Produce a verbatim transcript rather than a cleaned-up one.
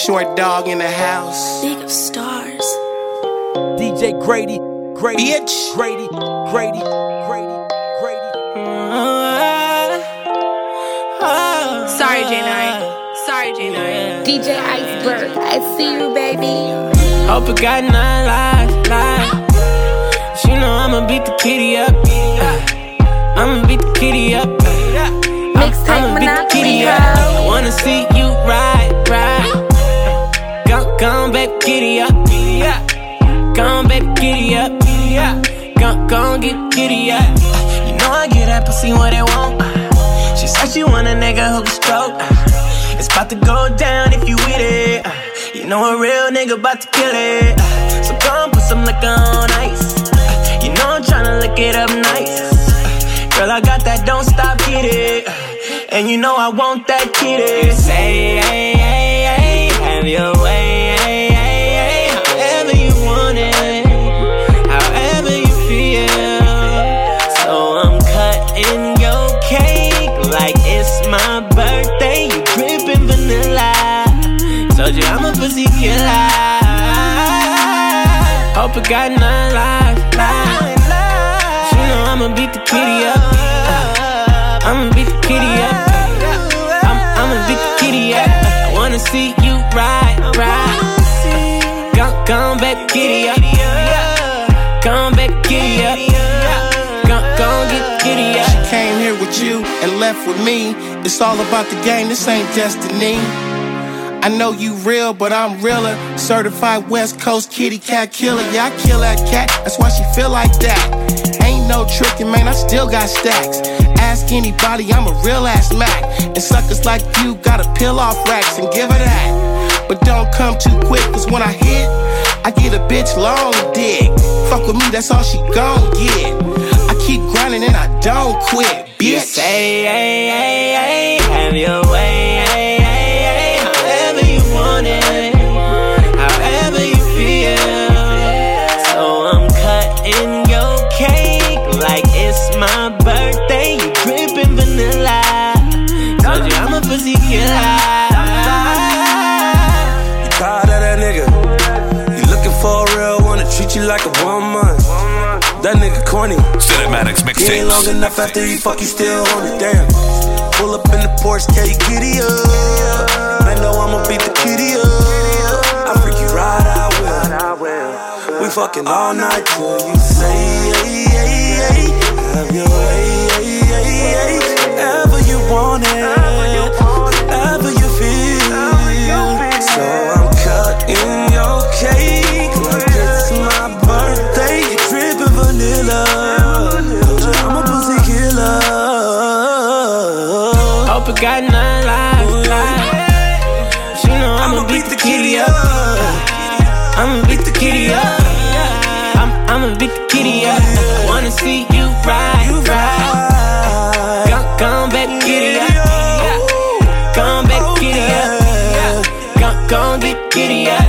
short dog in the house. League of Stars. D J Grady, Grady, Bitch. Grady, Grady, Grady, Grady. Sorry, J nine. Sorry, J nine. D J Iceberg, I see you, baby. Hope it got nine lives, lives. She know I'ma beat the kitty up. I'ma beat the kitty up. Mixtape Monopoly, ho. I wanna see you ride, ride. Come, come back, giddy up. Come back, giddy up. Come, come get giddy up. You know I get that pussy what it want. She said she want a nigga who can stroke. It's about to go down if you with it. You know a real nigga about to kill it. So come put some liquor on ice. You know I'm tryna lick it up nice. Girl, I got that don't stop, get it. And you know I want that kitty. Say, hey, hey, hey, have your way, hey, hey, hey. However you want it, however you feel. So I'm cutting your cake like it's my birthday. You drippin' vanilla. Told you I'm a pussy killer. Hope it got nine lives, lives. She know I'ma beat the kitty up. I'ma beat the kitty up. I'm, I'ma beat the kitty up. I wanna see you ride, ride. Come, come back, kitty up. Come back, kitty up. Come, come get kitty up. She came here with you and left with me. It's all about the game, this ain't destiny. I know you real, but I'm realer. Certified West Coast kitty cat killer. Yeah, I kill that cat, that's why she feel like that. Ain't no trickin', man, I still got stacks. Ask anybody, I'm a real ass Mac. And suckers like you gotta peel off racks and give her that. But don't come too quick, cause when I hit, I get a bitch long dick. Fuck with me, that's all she gon' get. I keep grinding and I don't quit, bitch. You say, hey, hey, hey, have your way, hey, hey, hey. However you want it, however you feel. So I'm cutting your cake like it's my birthday. You drippin' vanilla. Told you I'm a pussy killer. You tired of that nigga? You looking for a real one to treat you like a woman? That nigga corny. Cinematics He ain't long mixtapes. enough after you fuck, you still on it, damn. Pull up in the Porsche, tell you giddy up. I know I'ma beat the kitty up. I freak you right, I will. We fucking all night till you say, hey, hey, hey. Have your way, hey, hey, hey. However you want it, however you feel. So I'm cutting your cake like it's my birthday. You drippin' vanilla. I'm a pussy killer. Hope it got nine lives, lives. She know I'ma beat the kitty up. I'ma beat the kitty up. I'm, I'ma beat the kitty up. I wanna see you ride, ride. Come, come back, kitty up. Come back, kitty up. Come, come get kitty up.